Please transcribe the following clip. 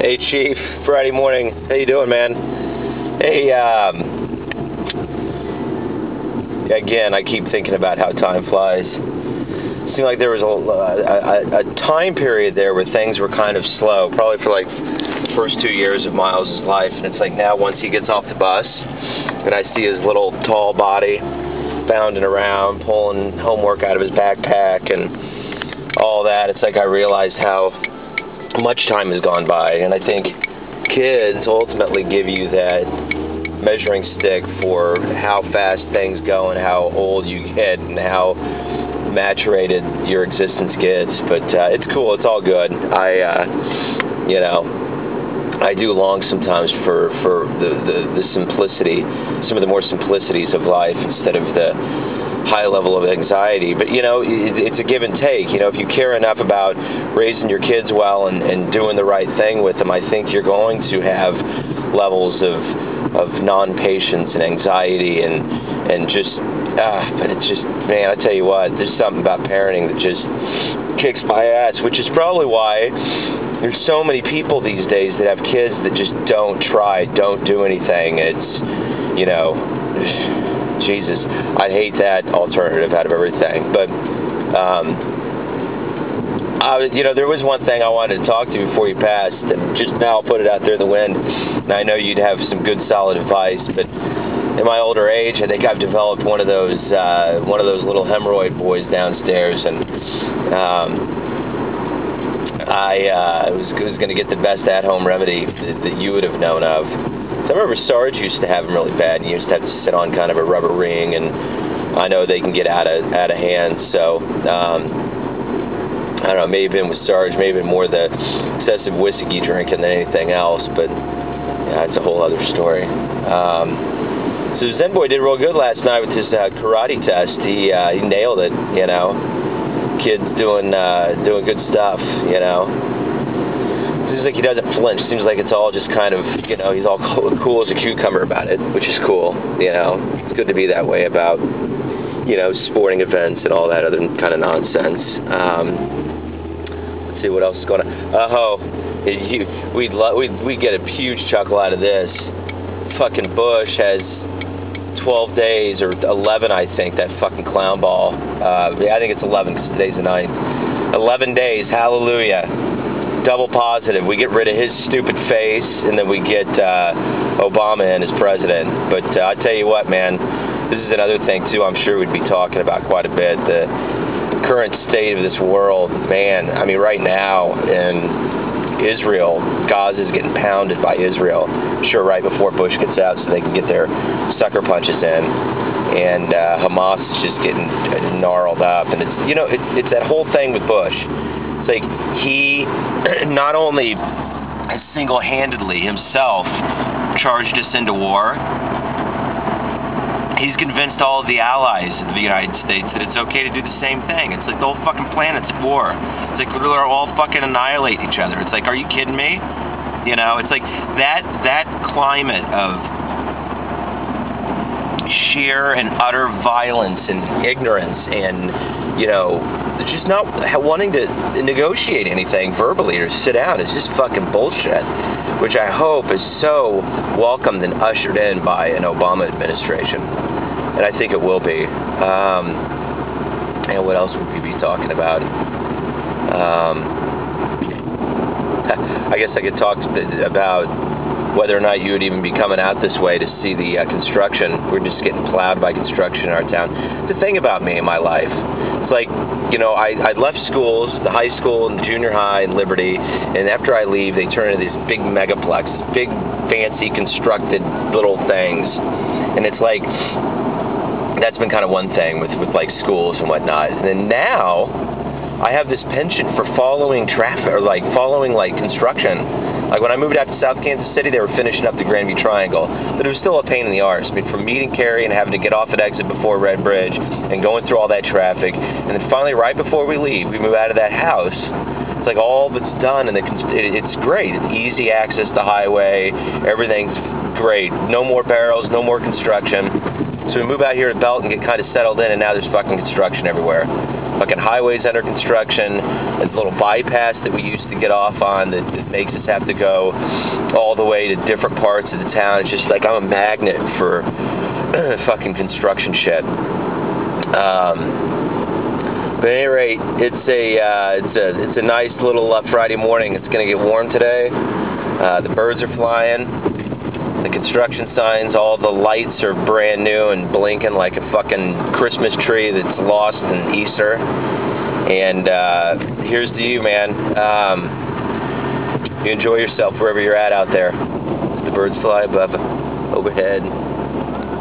Hey Chief, Friday morning. How you doing, man? Hey, again, I keep thinking about how time flies. It seemed like there was a time period there where things were kind of slow, probably for like the first 2 years of Miles' life. And it's like now once he gets off the bus and I see his little tall body bounding around, pulling homework out of his backpack and all that, it's like I realize how much time has gone by. And I think kids ultimately give you that measuring stick for how fast things go and how old you get and how maturated your existence gets. But it's cool, it's all good. I do long sometimes for the simplicity, some of the more simplicities of life instead of the high level of anxiety. But it's a give and take. If you care enough about raising your kids well and doing the right thing with them, I think you're going to have levels of non-patience and anxiety and just but it's just, man, I tell you what, there's something about parenting that just kicks my ass, which is probably why there's so many people these days that have kids that just don't try, don't do anything. It's, Jesus, I'd hate that alternative out of everything. But, there was one thing I wanted to talk to you before you passed, and just now I'll put it out there in the wind. And I know you'd have some good, solid advice, but in my older age, I think I've developed one of those little hemorrhoid boys downstairs, and I was going to get the best at-home remedy that you would have known of. So I remember Sarge used to have them really bad, and you used to have to sit on kind of a rubber ring, and I know they can get out of hand. So I don't know, maybe been with Sarge, maybe been more the excessive whiskey drinking than anything else, but yeah, it's a whole other story. So Zen Boy did real good last night with his karate test. He nailed it, Kid's doing good stuff, Seems like he doesn't flinch. Seems like it's all just kind of, he's all cool as a cucumber about it, which is cool, It's good to be that way about, sporting events and all that other kind of nonsense. Let's see what else is going on. We'd get a huge chuckle out of this. Fucking Bush has 12 days or 11, I think, that fucking clown ball. I think it's 11 because today's the 9th. 11 days, hallelujah. Double positive. We get rid of his stupid face, and then we get Obama in as president. But I tell you what, man, this is another thing, too, I'm sure we'd be talking about quite a bit. The current state of this world, man, I mean, right now in Israel, Gaza is getting pounded by Israel. I'm sure right before Bush gets out so they can get their sucker punches in. And Hamas is just getting gnarled up. And it's, it's that whole thing with Bush. It's like he not only has single-handedly himself charged us into war, he's convinced all of the allies of the United States that it's okay to do the same thing. It's like the whole fucking planet's at war. It's like we're all fucking annihilate each other. It's like, are you kidding me? It's like that climate of sheer and utter violence and ignorance and, just not wanting to negotiate anything verbally or sit down is just fucking bullshit, which I hope is so welcomed and ushered in by an Obama administration. And I think it will be. And what else would we be talking about? I guess I could talk about whether or not you would even be coming out this way to see the construction. We're just getting plowed by construction in our town. It's a thing about me in my life. It's like, I left schools, the high school and the junior high and Liberty, and after I leave, they turn into these big megaplexes, big, fancy, constructed little things. And it's like, that's been kind of one thing with like schools and whatnot. And then now, I have this penchant for following traffic, or like following like construction. Like when I moved out to South Kansas City, they were finishing up the Grandview Triangle, but it was still a pain in the arse. I mean, from meeting Carrie and having to get off at exit before Red Bridge and going through all that traffic, and then finally, right before we leave, we move out of that house. It's like all that's done, and it's great. It's easy access to highway. Everything's great. No more barrels, no more construction. So we move out here to Belton and get kind of settled in, and now there's fucking construction everywhere. Fucking highways under construction, a little bypass that we used to get off on that makes us have to go all the way to different parts of the town. It's just like I'm a magnet for fucking construction shit. But at any rate, it's a nice little Friday morning. It's gonna get warm today. The birds are flying. The construction signs, all the lights are brand new and blinking like a fucking Christmas tree that's lost in Easter. And here's to you, man. You enjoy yourself wherever you're at out there. As the birds fly above, overhead.